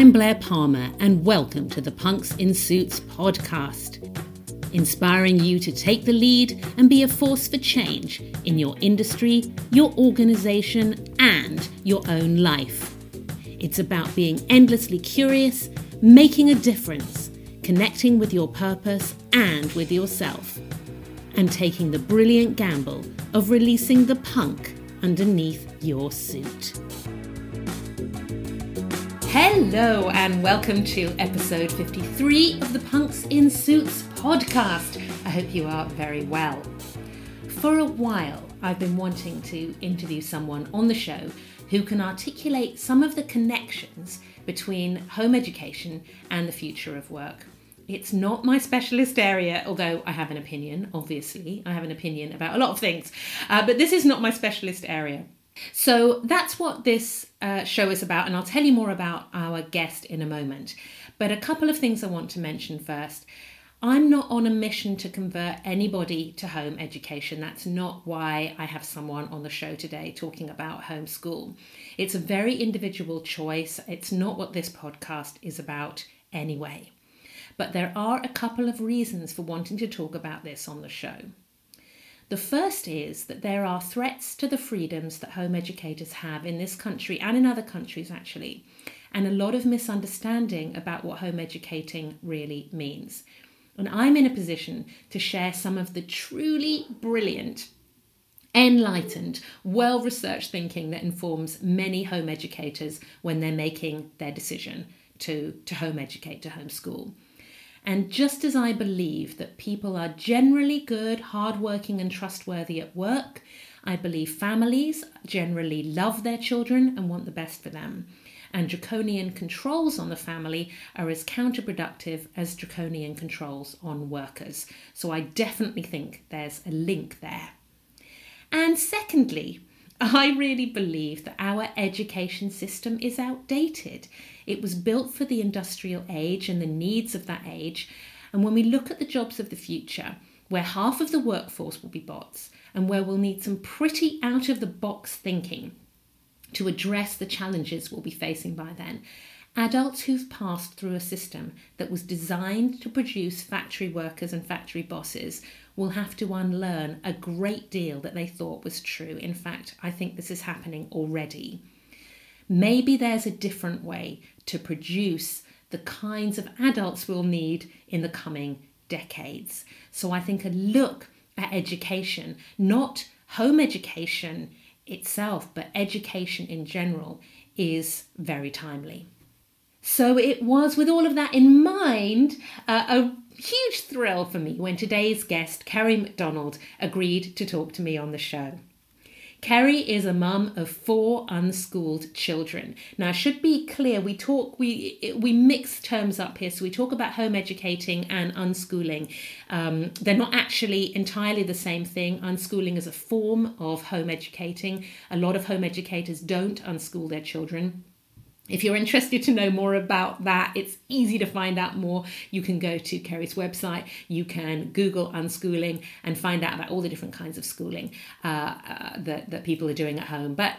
I'm Blair Palmer, and welcome to the Punks in Suits podcast, inspiring you to take the lead and be a force for change in your industry, your organisation, and your own life. It's about being endlessly curious, making a difference, connecting with your purpose and with yourself, and taking the brilliant gamble of releasing the punk underneath your suit. Hello and welcome to episode 53 of the Punks in Suits podcast. I hope you are very well. For a while, I've been wanting to interview someone on the show who can articulate some of the connections between home education and the future of work. It's not my specialist area, although I have an opinion, obviously. I have an opinion about a lot of things, but this is not my specialist area. So that's what this show is about, and I'll tell you more about our guest in a moment. But a couple of things I want to mention first. I'm not on a mission to convert anybody to home education. That's not why I have someone on the show today talking about homeschool. It's a very individual choice. It's not what this podcast is about anyway. But there are a couple of reasons for wanting to talk about this on the show. The first is that there are threats to the freedoms that home educators have in this country and in other countries actually, and a lot of misunderstanding about what home educating really means. And I'm in a position to share some of the truly brilliant, enlightened, well-researched thinking that informs many home educators when they're making their decision to home educate, to homeschool. And just as I believe that people are generally good, hardworking and trustworthy at work, I believe families generally love their children and want the best for them. And draconian controls on the family are as counterproductive as draconian controls on workers. So I definitely think there's a link there. And secondly, I really believe that our education system is outdated. It was built for the industrial age and the needs of that age. And when we look at the jobs of the future, where half of the workforce will be bots and where we'll need some pretty out-of-the-box thinking to address the challenges we'll be facing by then, adults who've passed through a system that was designed to produce factory workers and factory bosses will have to unlearn a great deal that they thought was true. In fact, I think this is happening already. Maybe there's a different way to produce the kinds of adults we'll need in the coming decades. So I think a look at education, not home education itself, but education in general, is very timely. So it was with all of that in mind, a huge thrill for me when today's guest, Kerry McDonald, agreed to talk to me on the show. Kerry is a mum of 4 unschooled children. Now, I should be clear, we mix terms up here. So we talk about home educating and unschooling. They're not actually entirely the same thing. Unschooling is a form of home educating. A lot of home educators don't unschool their children. If you're interested to know more about that, it's easy to find out more. You can go to Kerry's website, you can Google unschooling and find out about all the different kinds of schooling that people are doing at home. But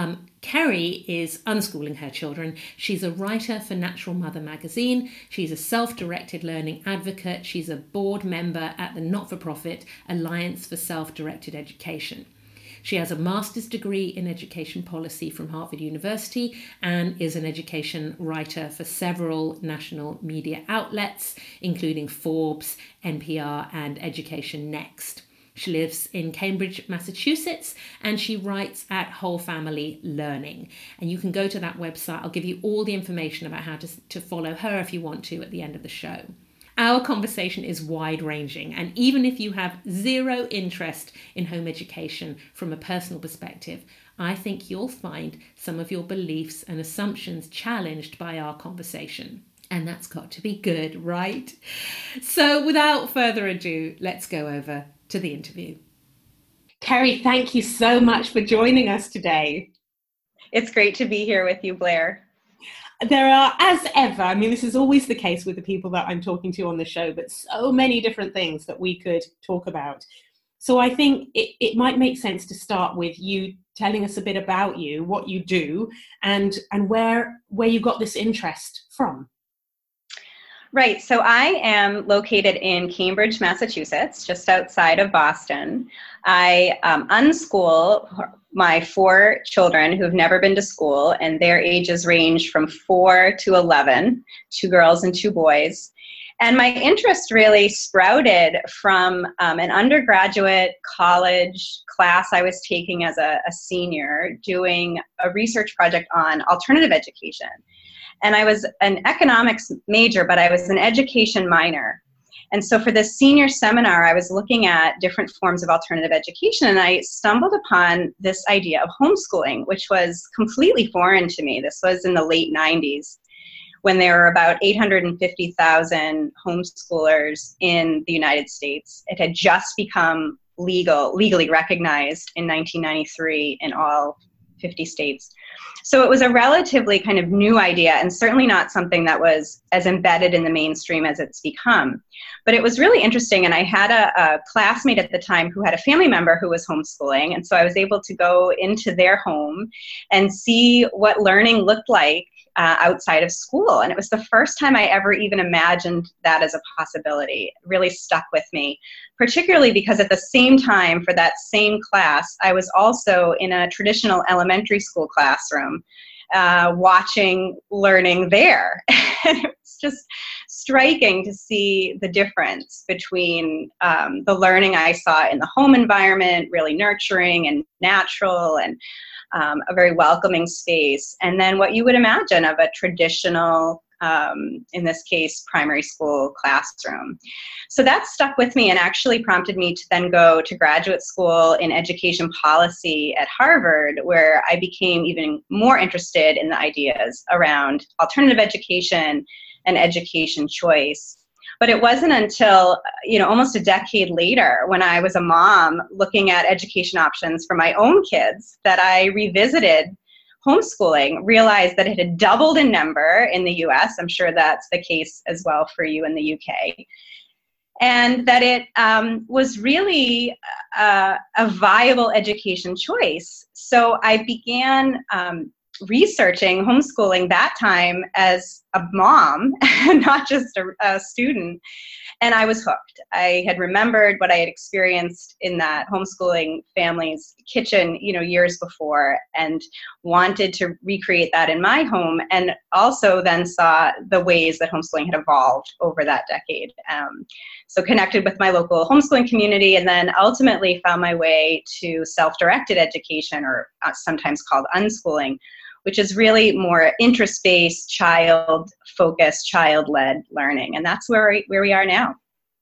Kerry is unschooling her children. She's a writer for Natural Mother magazine. She's a self-directed learning advocate. She's a board member at the not-for-profit Alliance for Self-Directed Education. She has a master's degree in education policy from Harvard University and is an education writer for several national media outlets, including Forbes, NPR, and Education Next. She lives in Cambridge, Massachusetts, and she writes at Whole Family Learning. And you can go to that website. I'll give you all the information about how to follow her if you want to at the end of the show. Our conversation is wide-ranging, and even if you have zero interest in home education from a personal perspective, I think you'll find some of your beliefs and assumptions challenged by our conversation. And that's got to be good, right? So without further ado, let's go over to the interview. Kerry, thank you so much for joining us today. It's great to be here with you, Blair. There are, as ever, I mean, this is always the case with the people that I'm talking to on the show, but so many different things that we could talk about. So I think it might make sense to start with you telling us a bit about you, what you do, and where you got this interest from? Right. So I am located in Cambridge, Massachusetts, just outside of Boston. I unschool my 4 children who've never been to school, and their ages range from 4 to 11, 2 girls and 2 boys. And my interest really sprouted from an undergraduate college class I was taking as a senior, doing a research project on alternative education. And I was an economics major, but I was an education minor. And so for this senior seminar, I was looking at different forms of alternative education, and I stumbled upon this idea of homeschooling, which was completely foreign to me. This was in the late 90s, when there were about 850,000 homeschoolers in the United States. It had just become legally recognized in 1993 in all 50 states. So it was a relatively kind of new idea, and certainly not something that was as embedded in the mainstream as it's become. But it was really interesting, and I had a classmate at the time who had a family member who was homeschooling, and so I was able to go into their home and see what learning looked like outside of school. And it was the first time I ever even imagined that as a possibility. It really stuck with me, particularly because at the same time for that same class, I was also in a traditional elementary school classroom watching learning there. And it was just striking to see the difference between the learning I saw in the home environment, really nurturing and natural and a very welcoming space, and then what you would imagine of a traditional, in this case, primary school classroom. So that stuck with me and actually prompted me to then go to graduate school in education policy at Harvard, where I became even more interested in the ideas around alternative education and education choice. But it wasn't until, almost a decade later, when I was a mom looking at education options for my own kids, that I revisited homeschooling, realized that it had doubled in number in the US. I'm sure that's the case as well for you in the UK. And that it was really a viable education choice. So I began researching homeschooling that time as a mom, not just a student, and I was hooked. I had remembered what I had experienced in that homeschooling family's kitchen, years before, and wanted to recreate that in my home, and also then saw the ways that homeschooling had evolved over that decade. So connected with my local homeschooling community, and then ultimately found my way to self-directed education, or sometimes called unschooling, which is really more interest-based, child-focused, child-led learning. And that's where we are now.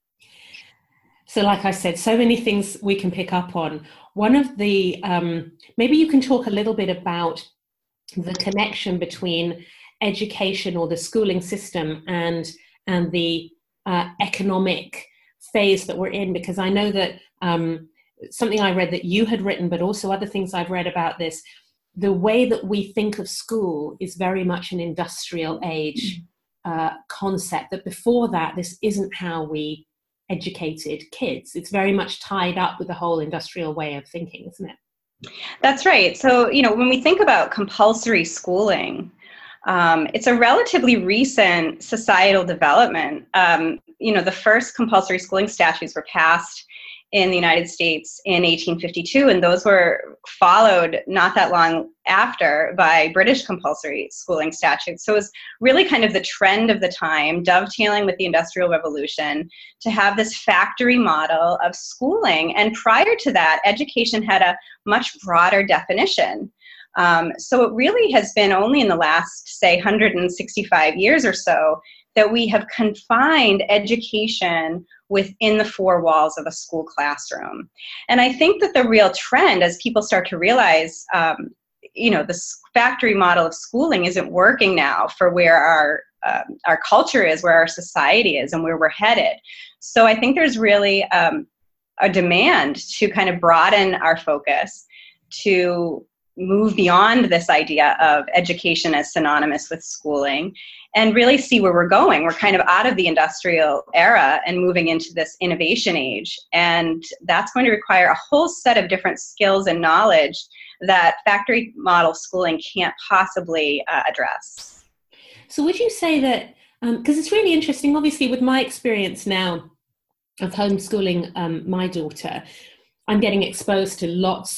So like I said, so many things we can pick up on. One of the, maybe you can talk a little bit about the connection between education or the schooling system and the economic phase that we're in, because I know that something I read that you had written, but also other things I've read about this, the way that we think of school is very much an industrial age concept, that before that, this isn't how we educated kids. It's very much tied up with the whole industrial way of thinking, isn't it? That's right. So, when we think about compulsory schooling, it's a relatively recent societal development. The first compulsory schooling statutes were passed in the United States in 1852, and those were followed not that long after by British compulsory schooling statutes. So it was really kind of the trend of the time, dovetailing with the Industrial Revolution, to have this factory model of schooling. And prior to that, education had a much broader definition. So it really has been only in the last, say, 165 years or so that we have confined education within the 4 walls of a school classroom. And I think that the real trend, as people start to realize, this factory model of schooling isn't working now for where our culture is, where our society is, and where we're headed. So I think there's really a demand to kind of broaden our focus, to move beyond this idea of education as synonymous with schooling, and really see where we're going. We're kind of out of the industrial era and moving into this innovation age. And that's going to require a whole set of different skills and knowledge that factory model schooling can't possibly address. So would you say that, because it's really interesting, obviously with my experience now of homeschooling my daughter, I'm getting exposed to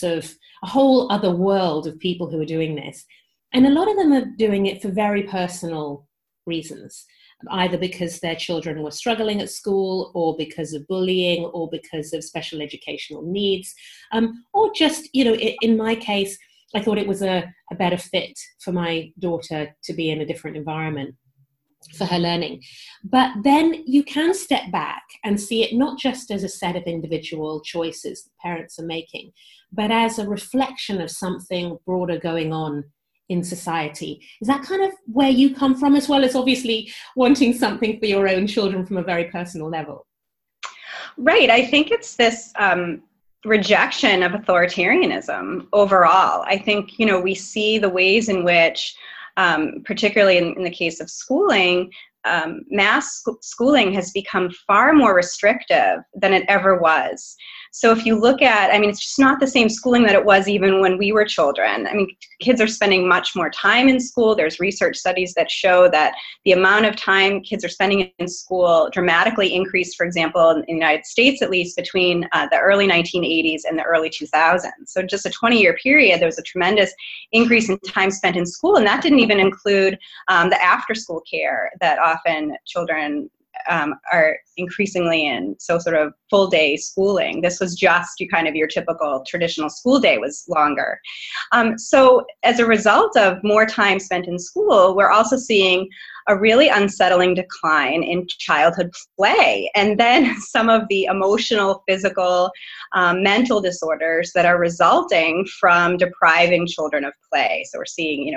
a whole other world of people who are doing this. And a lot of them are doing it for very personal reasons, either because their children were struggling at school, or because of bullying, or because of special educational needs, or just, in my case, I thought it was a better fit for my daughter to be in a different environment for her learning. But then you can step back and see it not just as a set of individual choices that parents are making, but as a reflection of something broader going on in society. Is that kind of where you come from, as well as obviously wanting something for your own children from a very personal level? Right. I think it's this rejection of authoritarianism overall. I think, we see the ways in which, particularly in the case of schooling, mass schooling has become far more restrictive than it ever was. So if you look at, it's just not the same schooling that it was even when we were children. Kids are spending much more time in school. There's research studies that show that the amount of time kids are spending in school dramatically increased, for example, in the United States, at least between the early 1980s and the early 2000s. So just a 20-year period, there was a tremendous increase in time spent in school. And that didn't even include the after-school care that often children are increasingly in, so sort of full day schooling. This was just your typical traditional school day was longer. So as a result of more time spent in school, we're also seeing a really unsettling decline in childhood play, and then some of the emotional, physical, mental disorders that are resulting from depriving children of play. So we're seeing,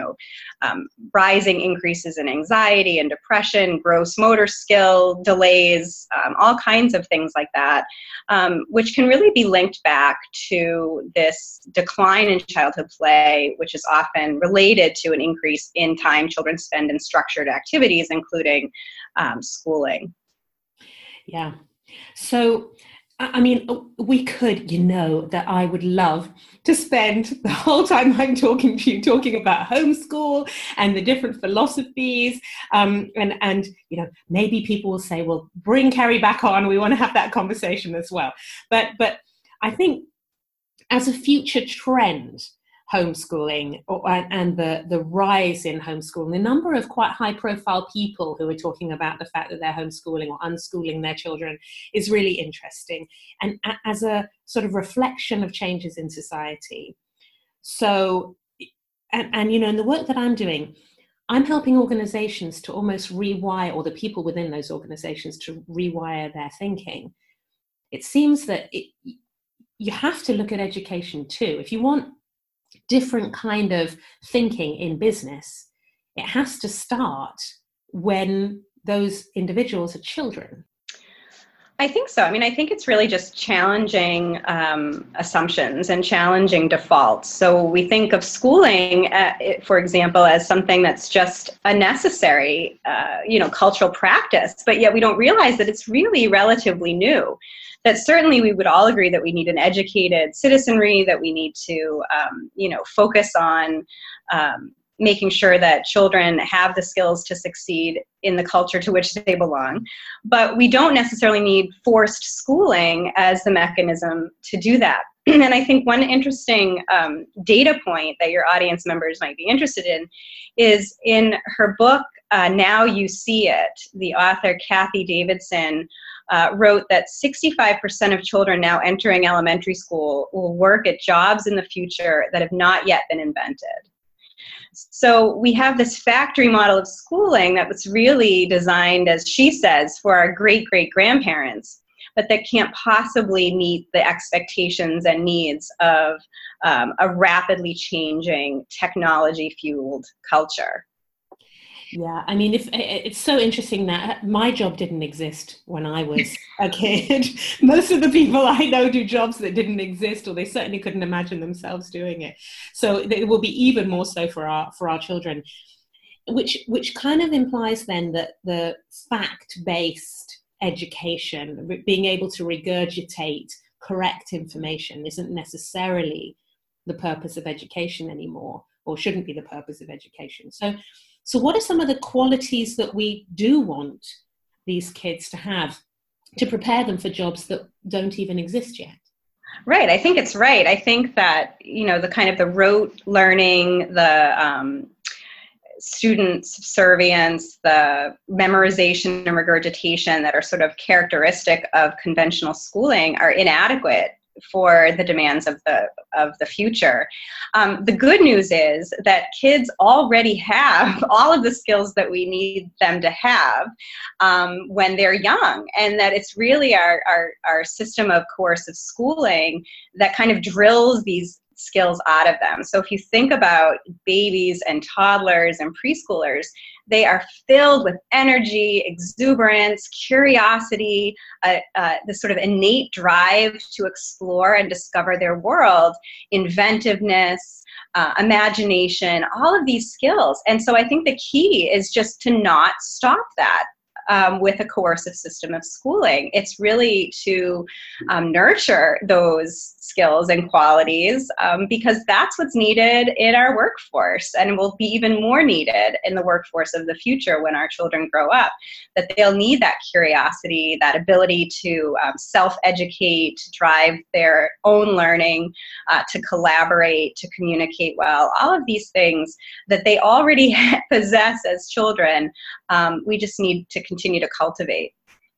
rising increases in anxiety and depression, gross motor skill delays, all kinds of things like that, which can really be linked back to this decline in childhood play, which is often related to an increase in time children spend in structured activities, including schooling. Yeah. So, we could, that I would love to spend the whole time I'm talking to you talking about homeschool and the different philosophies. And maybe people will say, well, bring Kerry back on. We want to have that conversation as well. But I think as a future trend, homeschooling and the rise in homeschooling, the number of quite high profile people who are talking about the fact that they're homeschooling or unschooling their children is really interesting, and as a sort of reflection of changes in society. So, and in the work that I'm doing, I'm helping organizations to almost rewire, or the people within those organizations to rewire their thinking. It seems that you have to look at education too. If you want different kind of thinking in business, it has to start when those individuals are children. I think so. I think it's really just challenging assumptions and challenging defaults. So we think of schooling, for example, as something that's just a necessary, cultural practice, but yet we don't realize that it's really relatively new. That certainly we would all agree that we need an educated citizenry, that we need to, focus on making sure that children have the skills to succeed in the culture to which they belong. But we don't necessarily need forced schooling as the mechanism to do that. And I think one interesting data point that your audience members might be interested in is in her book, Now You See It, the author Kathy Davidson wrote that 65% of children now entering elementary school will work at jobs in the future that have not yet been invented. So we have this factory model of schooling that was really designed, as she says, for our great-great-grandparents, but that can't possibly meet the expectations and needs of a rapidly changing technology-fueled culture. Yeah, if it's so interesting that my job didn't exist when I was a kid. Most of the people I know do jobs that didn't exist, or they certainly couldn't imagine themselves doing it. So it will be even more so for our children, which kind of implies then that the fact-based education, being able to regurgitate correct information, isn't necessarily the purpose of education anymore, or shouldn't be the purpose of education. So what are some of the qualities that we do want these kids to have to prepare them for jobs that don't even exist yet? Right. I think it's right. I think that, the kind of the rote learning, the student subservience, the memorization and regurgitation that are sort of characteristic of conventional schooling are inadequate for the demands of the future. The good news is that kids already have all of the skills that we need them to have when they're young, and that it's really our system of coercive schooling that kind of drills these skills out of them. So if you think about babies and toddlers and preschoolers, they are filled with energy, exuberance, curiosity, this sort of innate drive to explore and discover their world, inventiveness, imagination, all of these skills. And so I think the key is just to not stop that. With a coercive system of schooling. It's really to nurture those skills and qualities because that's what's needed in our workforce and will be even more needed in the workforce of the future when our children grow up, that they'll need that curiosity, that ability to self-educate, to drive their own learning, to collaborate, to communicate well, all of these things that they already possess as children. We just need to continue to cultivate.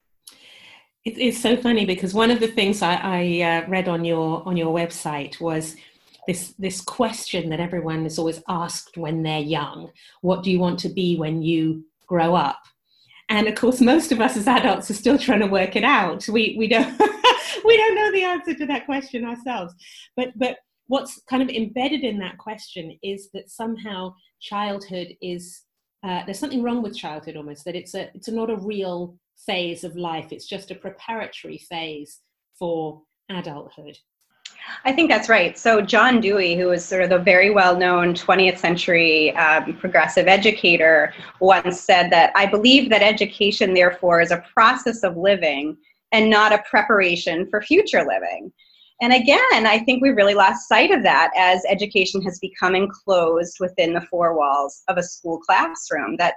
It's so funny because one of the things I read on your website was this question that everyone is always asked when they're young: what do you want to be when you grow up? And of course, most of us as adults are still trying to work it out. We don't we don't know the answer to that question ourselves. But what's kind of embedded in that question is that somehow childhood is there's something wrong with childhood almost, that it's not a real phase of life. It's just a preparatory phase for adulthood. I think that's right. So John Dewey, who was sort of the very well-known 20th century progressive educator, once said that, "I believe that education, therefore, is a process of living and not a preparation for future living." And again, I think we really lost sight of that as education has become enclosed within the four walls of a school classroom, that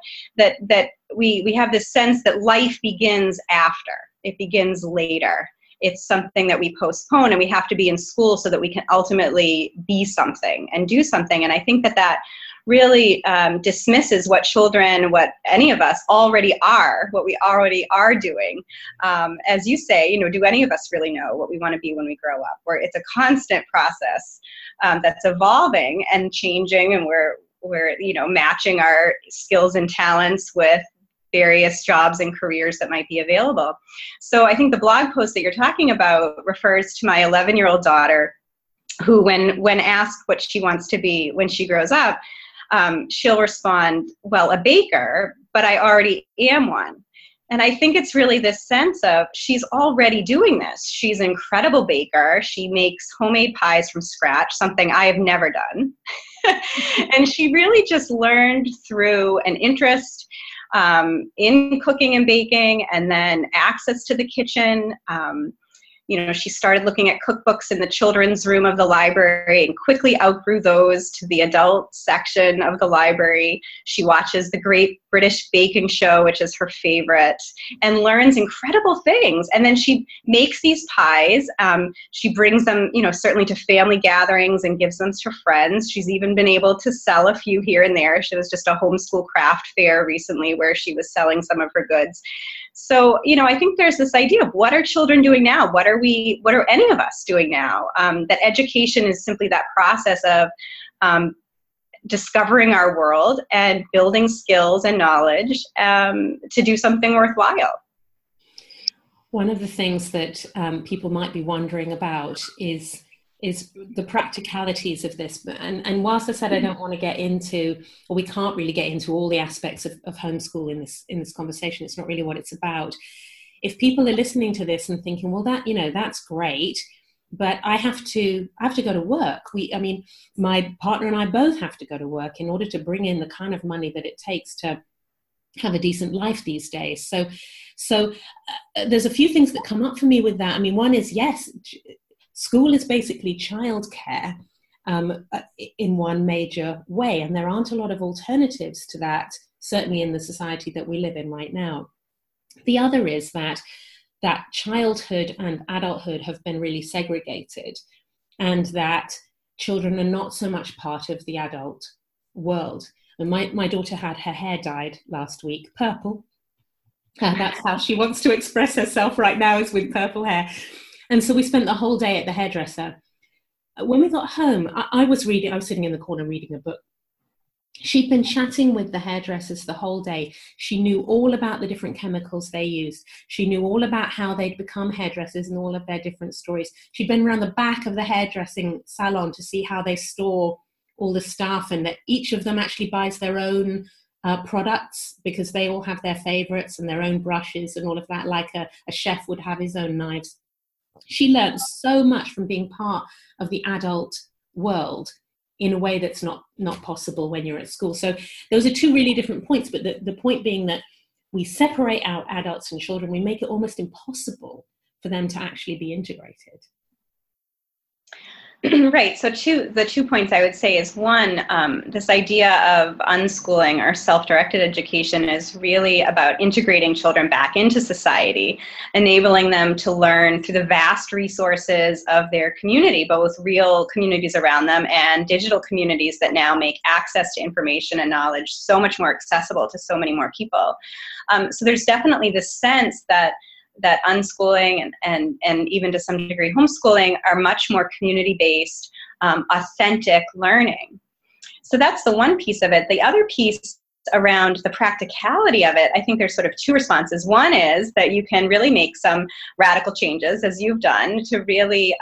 we have this sense that life begins after, it begins later. It's something that we postpone, and we have to be in school so that we can ultimately be something and do something. And I think that really dismisses what children, what any of us already are, what we already are doing. As you say, do any of us really know what we want to be when we grow up? Where it's a constant process that's evolving and changing, and we're matching our skills and talents with various jobs and careers that might be available. So I think the blog post that you're talking about refers to my 11-year-old daughter, who when asked what she wants to be when she grows up, she'll respond, "Well, a baker, but I already am one." And I think it's really this sense of she's already doing this. She's an incredible baker. She makes homemade pies from scratch, something I have never done. And she really just learned through an interest in cooking and baking, and then access to the kitchen. She started looking at cookbooks in the children's room of the library and quickly outgrew those to the adult section of the library. She watches the Great British Baking Show, which is her favorite, and learns incredible things. And then she makes these pies. She brings them, certainly to family gatherings and gives them to friends. She's even been able to sell a few here and there. She was just a homeschool craft fair recently where she was selling some of her goods. So, I think there's this idea of what are children doing now? What are any of us doing now? That education is simply that process of discovering our world and building skills and knowledge to do something worthwhile. One of the things that people might be wondering about is the practicalities of this. And whilst I said I don't want to get into, or we can't really get into all the aspects of homeschool in this conversation, it's not really what it's about. If people are listening to this and thinking, well, that's great, but I have to go to work. My partner and I both have to go to work in order to bring in the kind of money that it takes to have a decent life these days. So there's a few things that come up for me with that. One is, yes, school is basically childcare, in one major way. And there aren't a lot of alternatives to that, certainly in the society that we live in right now. The other is that childhood and adulthood have been really segregated, and that children are not so much part of the adult world. And my daughter had her hair dyed last week, purple. That's how she wants to express herself right now, is with purple hair. And so we spent the whole day at the hairdresser. When we got home, I was sitting in the corner reading a book. She'd been chatting with the hairdressers the whole day. She knew all about the different chemicals they used. She knew all about how they'd become hairdressers and all of their different stories. She'd been around the back of the hairdressing salon to see how they store all the stuff, and that each of them actually buys their own products, because they all have their favorites and their own brushes and all of that, like a chef would have his own knives. She learned so much from being part of the adult world in a way that's not possible when you're at school. So those are two really different points, but the point being that we separate out adults and children. We make it almost impossible for them to actually be integrated. Right. So the 2 points I would say is, one, this idea of unschooling or self-directed education is really about integrating children back into society, enabling them to learn through the vast resources of their community, both real communities around them and digital communities that now make access to information and knowledge so much more accessible to so many more people. So there's definitely this sense that unschooling and even to some degree homeschooling are much more community-based, authentic learning. So that's the one piece of it. The other piece around the practicality of it, I think there's sort of two responses. One is that you can really make some radical changes, as you've done, to really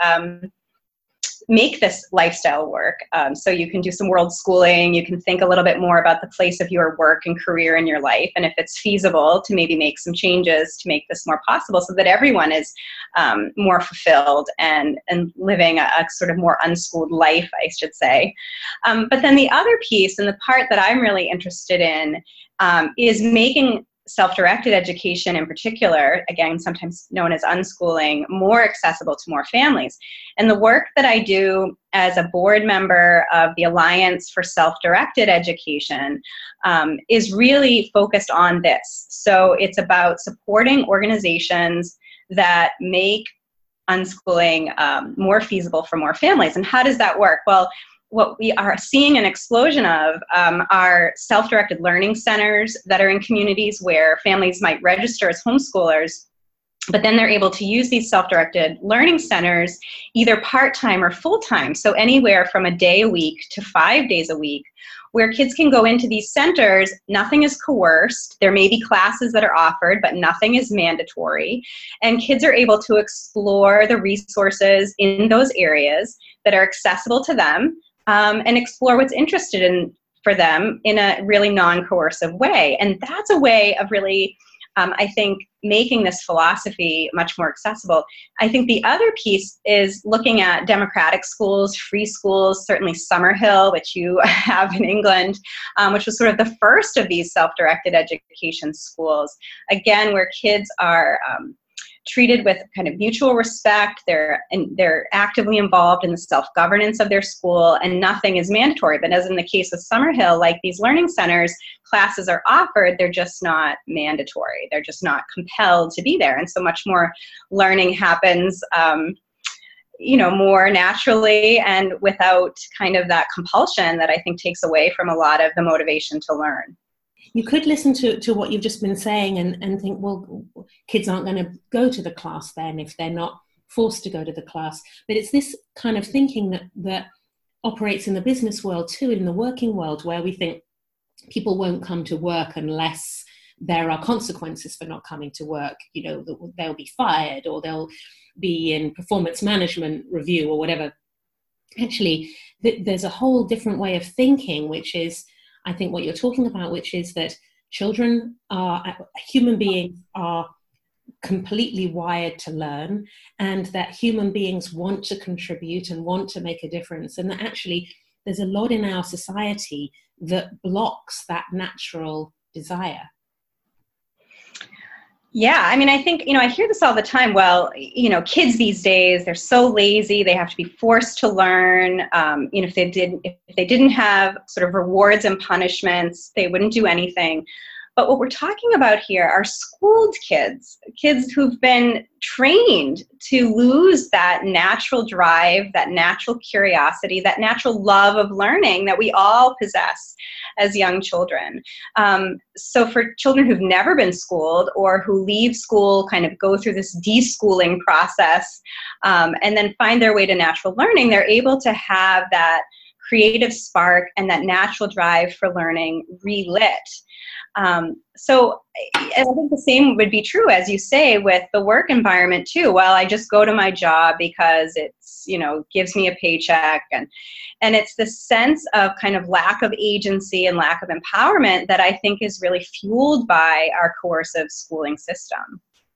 make this lifestyle work. So you can do some world schooling, you can think a little bit more about the place of your work and career in your life, and if it's feasible to maybe make some changes to make this more possible so that everyone is more fulfilled and living a sort of more unschooled life, I should say. But then the other piece, and the part that I'm really interested in, is making self-directed education in particular, again, sometimes known as unschooling, more accessible to more families. And the work that I do as a board member of the Alliance for Self-Directed Education is really focused on this. So it's about supporting organizations that make unschooling more feasible for more families. And how does that work? Well, what we are seeing an explosion of are self-directed learning centers that are in communities where families might register as homeschoolers, but then they're able to use these self-directed learning centers either part-time or full-time, so anywhere from a day a week to 5 days a week, where kids can go into these centers. Nothing is coerced. There may be classes that are offered, but nothing is mandatory. And kids are able to explore the resources in those areas that are accessible to them, and explore what's interested in for them in a really non-coercive way. And that's a way of really, I think, making this philosophy much more accessible. I think the other piece is looking at democratic schools, free schools, certainly Summerhill, which you have in England, which was sort of the first of these self-directed education schools, again, where kids are treated with kind of mutual respect. They're actively involved in the self-governance of their school, and nothing is mandatory. But as in the case of Summerhill, like these learning centers, classes are offered, they're just not mandatory. They're just not compelled to be there. And so much more learning happens more naturally and without kind of that compulsion that I think takes away from a lot of the motivation to learn. You could listen to what you've just been saying and think, well, kids aren't going to go to the class then if they're not forced to go to the class. But it's this kind of thinking that operates in the business world too, in the working world, where we think people won't come to work unless there are consequences for not coming to work. They'll be fired, or they'll be in performance management review or whatever. Actually, there's a whole different way of thinking, which is, I think, what you're talking about, which is that human beings are completely wired to learn, and that human beings want to contribute and want to make a difference. And that actually there's a lot in our society that blocks that natural desire. Yeah, I mean, I think, I hear this all the time. Well, kids these days, they're so lazy. They have to be forced to learn. If they didn't have sort of rewards and punishments, they wouldn't do anything. But what we're talking about here are schooled kids who've been trained to lose that natural drive, that natural curiosity, that natural love of learning that we all possess as young children. So for children who've never been schooled or who leave school, kind of go through this deschooling process, and then find their way to natural learning, they're able to have that creative spark and that natural drive for learning relit. So I think the same would be true, as you say, with the work environment too. Well, I just go to my job because it's, gives me a paycheck, and it's the sense of kind of lack of agency and lack of empowerment that I think is really fueled by our coercive schooling system.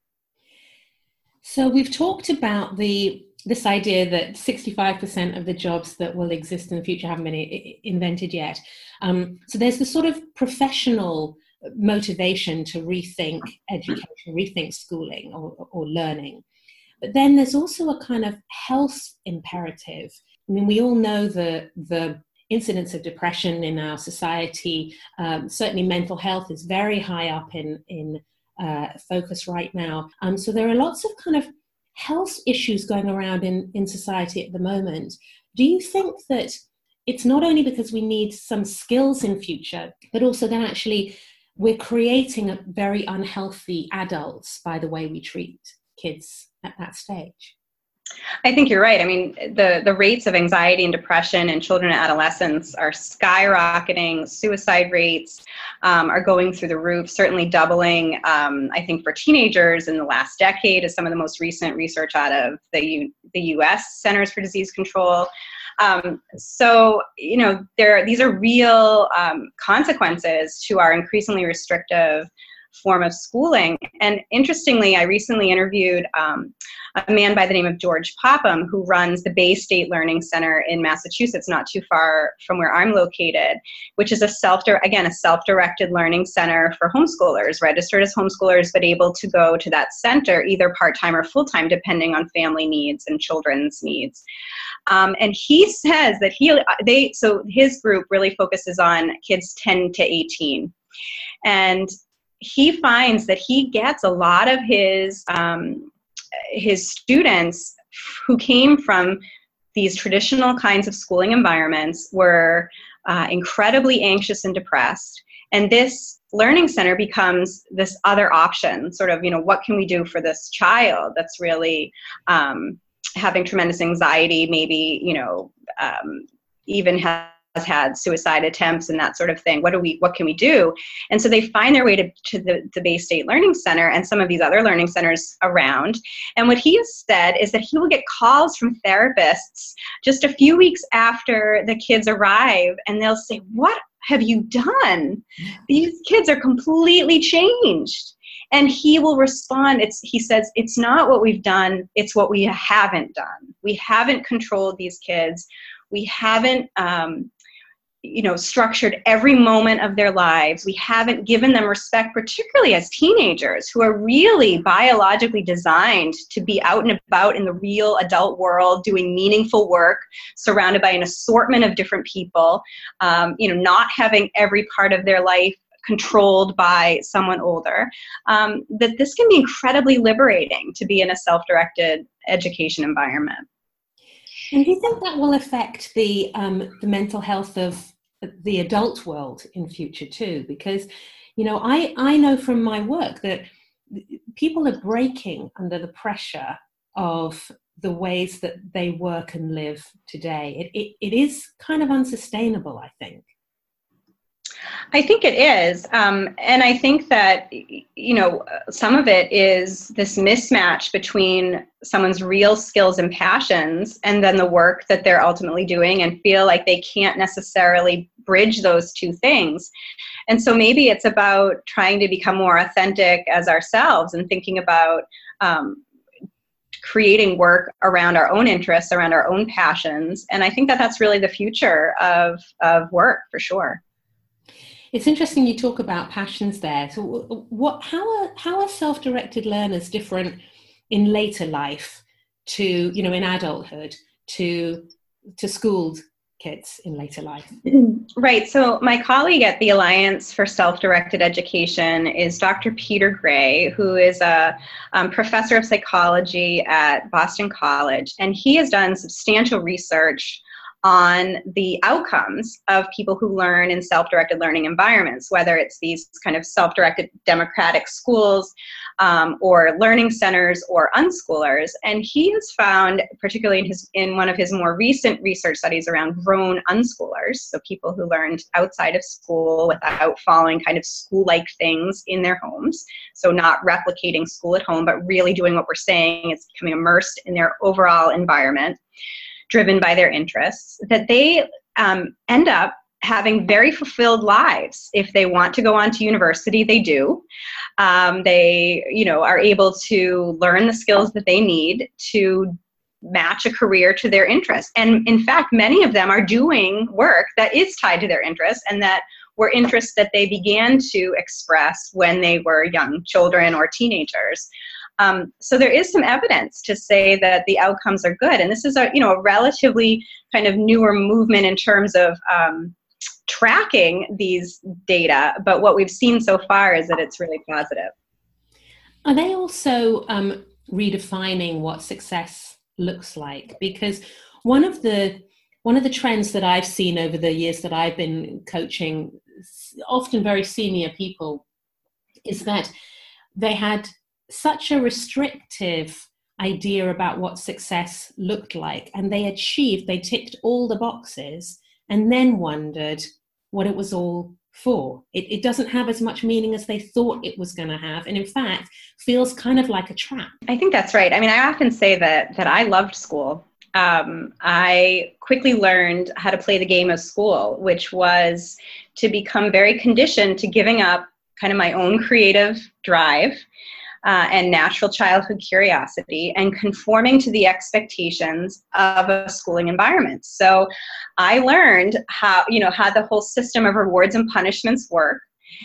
So we've talked about this idea that 65% of the jobs that will exist in the future haven't been invented yet. So there's the sort of professional motivation to rethink education, rethink schooling or learning. But then there's also a kind of health imperative. I mean, we all know the incidence of depression in our society. Certainly mental health is very high up in focus right now. So there are lots of kind of health issues going around in society at the moment. Do you think that it's not only because we need some skills in future, but also then actually we're creating a very unhealthy adults by the way we treat kids at that stage? I think you're right. I mean, the rates of anxiety and depression in children and adolescents are skyrocketing. Suicide rates are going through the roof, certainly doubling, I think, for teenagers in the last decade, is some of the most recent research out of the U.S. Centers for Disease Control. So, these are real consequences to our increasingly restrictive form of schooling. And interestingly, I recently interviewed a man by the name of George Popham, who runs the Bay State Learning Center in Massachusetts, not too far from where I'm located, which is a self-directed learning center for homeschoolers, registered as homeschoolers, but able to go to that center either part-time or full-time, depending on family needs and children's needs. And he says that so his group really focuses on kids 10 to 18. And he finds that he gets a lot of his students who came from these traditional kinds of schooling environments were incredibly anxious and depressed. And this learning center becomes this other option, sort of, what can we do for this child that's really having tremendous anxiety, maybe, even has had suicide attempts and that sort of thing. What can we do? And so they find their way to the Bay State Learning Center and some of these other learning centers around. And what he has said is that he will get calls from therapists just a few weeks after the kids arrive, and they'll say, "What have you done? These kids are completely changed." And he will respond, he says, "It's not what we've done, it's what we haven't done. We haven't controlled these kids. We haven't structured every moment of their lives. We haven't given them respect, particularly as teenagers who are really biologically designed to be out and about in the real adult world, doing meaningful work, surrounded by an assortment of different people, not having every part of their life controlled by someone older, that this can be incredibly liberating to be in a self-directed education environment." And do you think that will affect the mental health of the adult world in future too? Because, I know from my work that people are breaking under the pressure of the ways that they work and live today. It is kind of unsustainable, I think. I think it is. And I think that, some of it is this mismatch between someone's real skills and passions and then the work that they're ultimately doing, and feel like they can't necessarily bridge those two things. And so maybe it's about trying to become more authentic as ourselves and thinking about creating work around our own interests, around our own passions. And I think that that's really the future of work, for sure. It's interesting you talk about passions there. So how are self-directed learners different in later life to, in adulthood to schooled kids in later life? Right. So my colleague at the Alliance for Self-Directed Education is Dr. Peter Gray, who is a professor of psychology at Boston College, and he has done substantial research on the outcomes of people who learn in self-directed learning environments, whether it's these kind of self-directed democratic schools or learning centers or unschoolers. And he has found, particularly in one of his more recent research studies around grown unschoolers, so people who learned outside of school without following kind of school-like things in their homes, so not replicating school at home, but really doing what we're saying, it's becoming immersed in their overall environment, driven by their interests, that they end up having very fulfilled lives. If they want to go on to university, they do. They, are able to learn the skills that they need to match a career to their interests. And in fact, many of them are doing work that is tied to their interests and that were interests that they began to express when they were young children or teenagers. So there is some evidence to say that the outcomes are good. And this is a relatively kind of newer movement in terms of tracking these data. But what we've seen so far is that it's really positive. Are they also redefining what success looks like? Because one of the trends that I've seen over the years that I've been coaching, often very senior people, is that they had such a restrictive idea about what success looked like, and they ticked all the boxes and then wondered what it was all for. It doesn't have as much meaning as they thought it was going to have, and in fact feels kind of like a trap. I think that's right. I mean, I often say that I loved school. I quickly learned how to play the game of school, which was to become very conditioned to giving up kind of my own creative drive and natural childhood curiosity and conforming to the expectations of a schooling environment. So I learned how the whole system of rewards and punishments work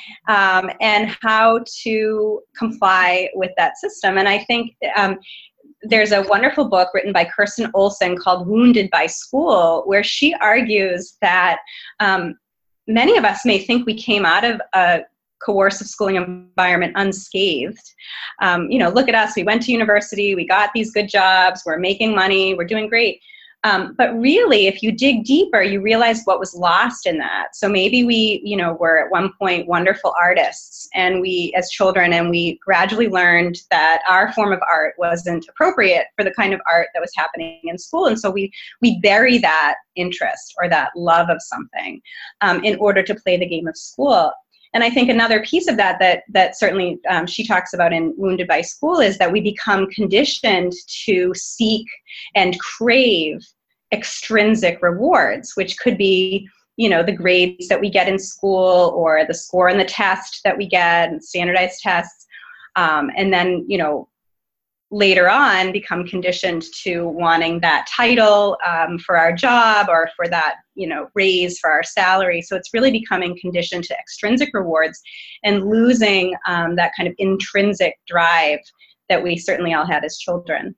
and how to comply with that system. And I think there's a wonderful book written by Kirsten Olson called Wounded by School, where she argues that many of us may think we came out of a coercive schooling environment unscathed. Look at us, we went to university, we got these good jobs, we're making money, we're doing great. But really, if you dig deeper, you realize what was lost in that. So maybe we, were at one point wonderful artists and as children, and we gradually learned that our form of art wasn't appropriate for the kind of art that was happening in school. And so we bury that interest or that love of something in order to play the game of school. And I think another piece of that certainly she talks about in Wounded by School is that we become conditioned to seek and crave extrinsic rewards, which could be, the grades that we get in school or the score on the test that we get and standardized tests. And then, later on become conditioned to wanting that title for our job or for that, raise for our salary. So it's really becoming conditioned to extrinsic rewards and losing that kind of intrinsic drive that we certainly all had as children.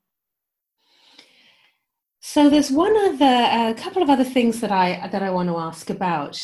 So there's a couple of other things that I want to ask about.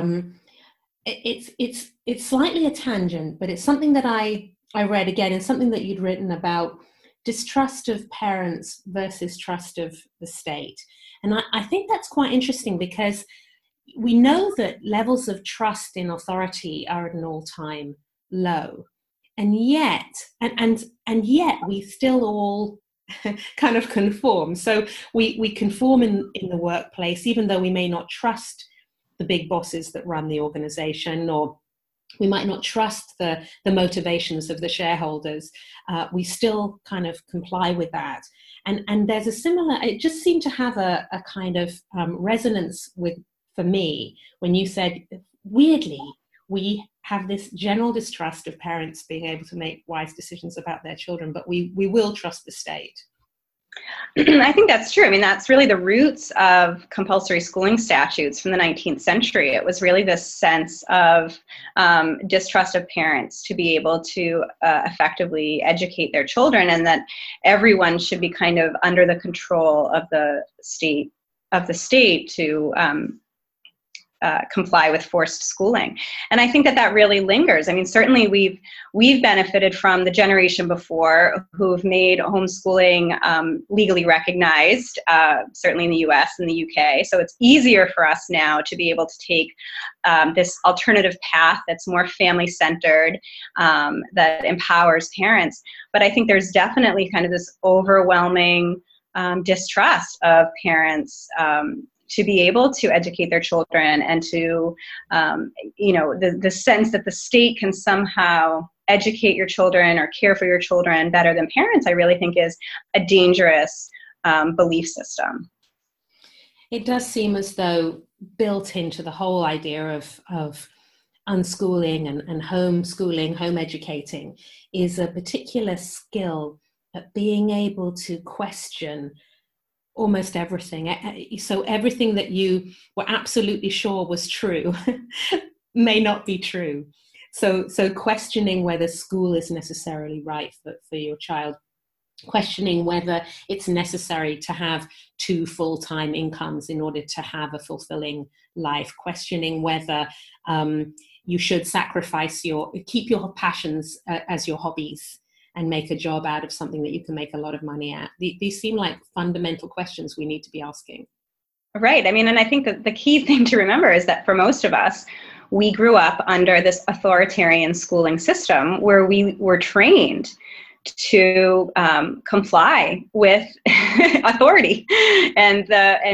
It's slightly a tangent, but it's something that I read again, and something that you'd written about distrust of parents versus trust of the state. And I think that's quite interesting because we know that levels of trust in authority are at an all-time low. And yet we still all kind of conform. So we conform in the workplace, even though we may not trust the big bosses that run the organization, or we might not trust the motivations of the shareholders. We still kind of comply with that. And there's a similar, it just seemed to have a kind of resonance for me when you said, weirdly, we have this general distrust of parents being able to make wise decisions about their children, but we will trust the state. I think that's true. I mean, that's really the roots of compulsory schooling statutes from the 19th century. It was really this sense of distrust of parents to be able to effectively educate their children, and that everyone should be kind of under the control of the state to comply with forced schooling. And I think that that really lingers. I mean, certainly we've benefited from the generation before who've made homeschooling legally recognized, certainly in the US and the UK. So it's easier for us now to be able to take this alternative path that's more family-centered, that empowers parents. But I think there's definitely kind of this overwhelming distrust of parents to be able to educate their children, and to, the sense that the state can somehow educate your children or care for your children better than parents, I really think is a dangerous belief system. It does seem as though built into the whole idea of unschooling and homeschooling, home educating, is a particular skill at being able to question almost everything. So everything that you were absolutely sure was true may not be true. So questioning whether school is necessarily right for your child, questioning whether it's necessary to have 2 full-time incomes in order to have a fulfilling life, questioning whether you should keep your passions as your hobbies and make a job out of something that you can make a lot of money at. These seem like fundamental questions we need to be asking. Right. I mean, and I think that the key thing to remember is that for most of us, we grew up under this authoritarian schooling system where we were trained to comply with authority and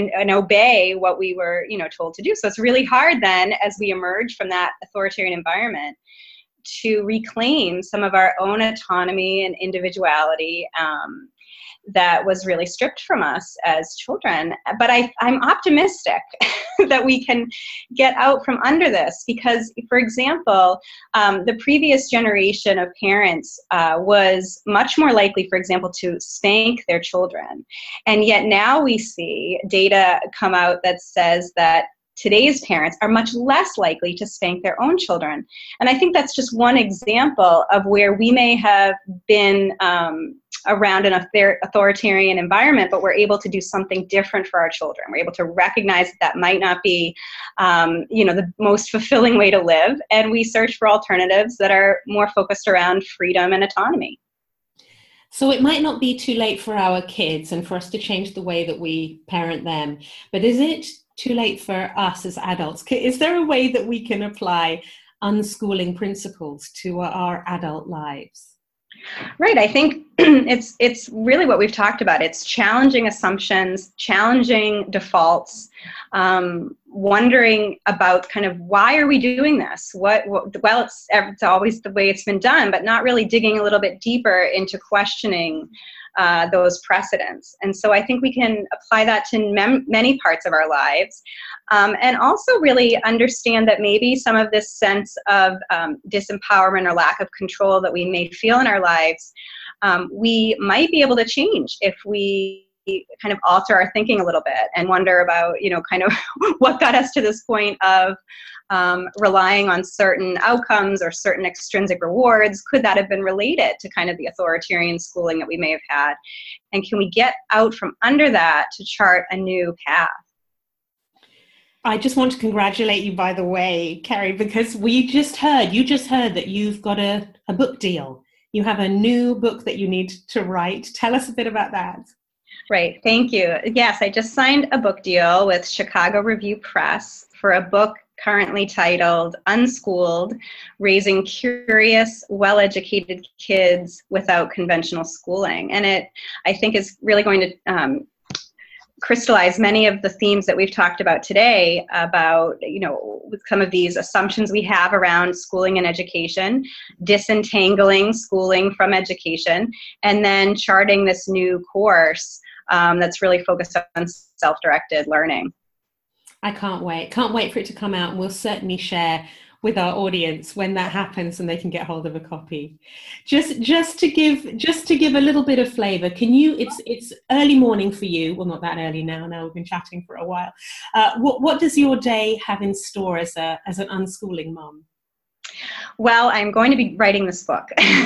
obey what we were, told to do. So it's really hard then, as we emerge from that authoritarian environment, to reclaim some of our own autonomy and individuality that was really stripped from us as children. But I'm optimistic that we can get out from under this, because, for example, the previous generation of parents was much more likely, for example, to spank their children. And yet now we see data come out that says that today's parents are much less likely to spank their own children. And I think that's just one example of where we may have been around an authoritarian environment, but we're able to do something different for our children. We're able to recognize that might not be, the most fulfilling way to live. And we search for alternatives that are more focused around freedom and autonomy. So it might not be too late for our kids and for us to change the way that we parent them, but is it too late for us as adults? Is there a way that we can apply unschooling principles to our adult lives? Right. I think it's really what we've talked about. It's challenging assumptions, challenging defaults, wondering about kind of why are we doing this? It's always the way it's been done, but not really digging a little bit deeper into questioning those precedents. And so I think we can apply that to many parts of our lives, and also really understand that maybe some of this sense of disempowerment or lack of control that we may feel in our lives, we might be able to change if we kind of alter our thinking a little bit and wonder about, kind of what got us to this point of relying on certain outcomes or certain extrinsic rewards. Could that have been related to kind of the authoritarian schooling that we may have had? And can we get out from under that to chart a new path? I just want to congratulate you, by the way, Carrie, because you just heard that you've got a book deal. You have a new book that you need to write. Tell us a bit about that. Right. Thank you. Yes, I just signed a book deal with Chicago Review Press for a book currently titled Unschooled: Raising Curious, Well-Educated Kids Without Conventional Schooling. And it, I think, is really going to crystallize many of the themes that we've talked about today about, with some of these assumptions we have around schooling and education, disentangling schooling from education, and then charting this new course that's really focused on self-directed learning. I can't wait for it to come out, and we'll certainly share with our audience when that happens and they can get hold of a copy. Just to give a little bit of flavor, can you, it's early morning for you, well, not that early now we've been chatting for a while. What does your day have in store as an unschooling mom? Well, I'm going to be writing this book.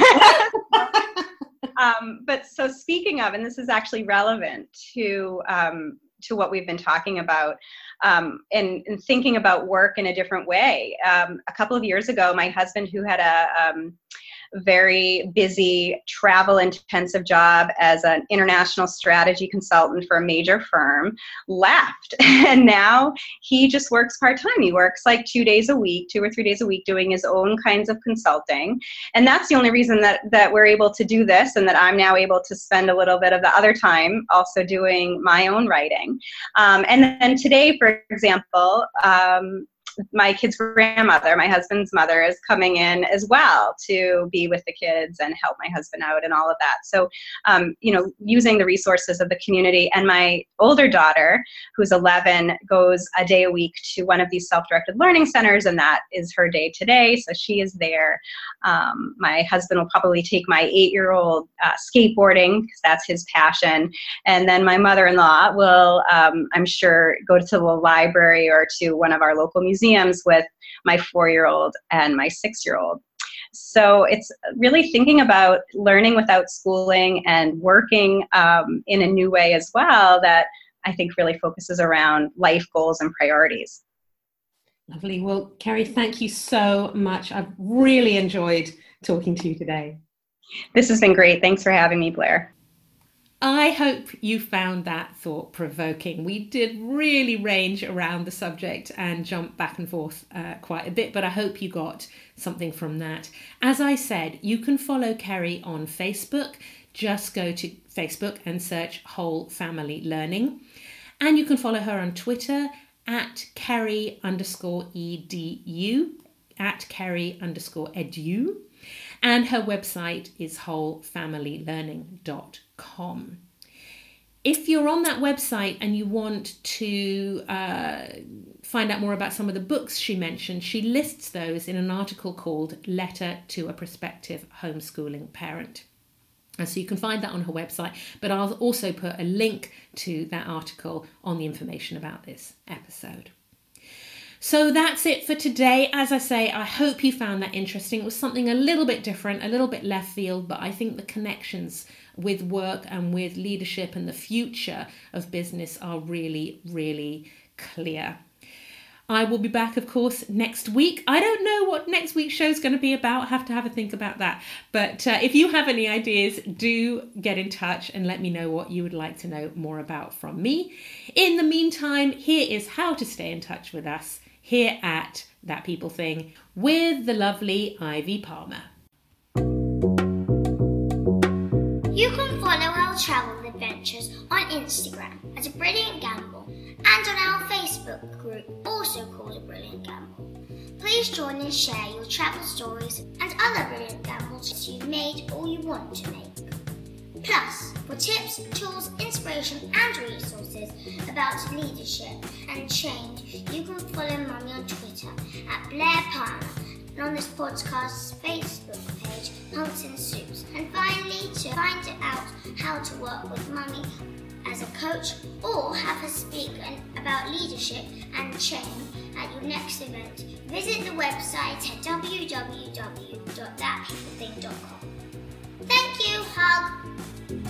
But so speaking of, and this is actually relevant to what we've been talking about, and thinking about work in a different way. A couple of years ago, my husband, who had a very busy, travel-intensive job as an international strategy consultant for a major firm, left. And now he just works part-time. He works like 2 days a week, 2 or 3 days a week, doing his own kinds of consulting. And that's the only reason that we're able to do this, and that I'm now able to spend a little bit of the other time also doing my own writing. And then today, for example, my kid's grandmother, my husband's mother, is coming in as well to be with the kids and help my husband out and all of that. So, using the resources of the community. And my older daughter, who's 11, goes a day a week to one of these self-directed learning centers, and that is her day today. So she is there. My husband will probably take my 8-year-old skateboarding, because that's his passion. And then my mother-in-law will, I'm sure, go to the library or to one of our local museums with my 4-year-old and my 6-year-old. So it's really thinking about learning without schooling and working in a new way as well, that I think really focuses around life goals and priorities. Lovely. Well, Kerry, thank you so much. I've really enjoyed talking to you today. This has been great. Thanks for having me, Blair. I hope you found that thought-provoking. We did really range around the subject and jump back and forth quite a bit, but I hope you got something from that. As I said, you can follow Kerry on Facebook. Just go to Facebook and search Whole Family Learning. And you can follow her on Twitter at Kerry_edu, at Kerry_edu. And her website is wholefamilylearning.com. If you're on that website and you want to find out more about some of the books she mentioned, she lists those in an article called Letter to a Prospective Homeschooling Parent. And so you can find that on her website, but I'll also put a link to that article on the information about this episode. So that's it for today. As I say, I hope you found that interesting. It was something a little bit different, a little bit left field, but I think the connections with work and with leadership and the future of business are really, really clear. I will be back, of course, next week. I don't know what next week's show is going to be about. I have to have a think about that. But if you have any ideas, do get in touch and let me know what you would like to know more about from me. In the meantime, here is how to stay in touch with us here at That People Thing with the lovely Ivy Palmer. You can follow our travel adventures on Instagram at A Brilliant Gamble and on our Facebook group, also called A Brilliant Gamble. Please join and share your travel stories and other brilliant gambles you've made or you want to make. Plus, for tips, tools, inspiration and resources about leadership and change, you can follow Mummy on Twitter at Blair Palmer and on this podcast's Facebook page, Punks in Suits. And finally, to find out how to work with Mummy as a coach or have her speak about leadership and change at your next event, visit the website at www.thatpeoplething.com. Thank you, hug!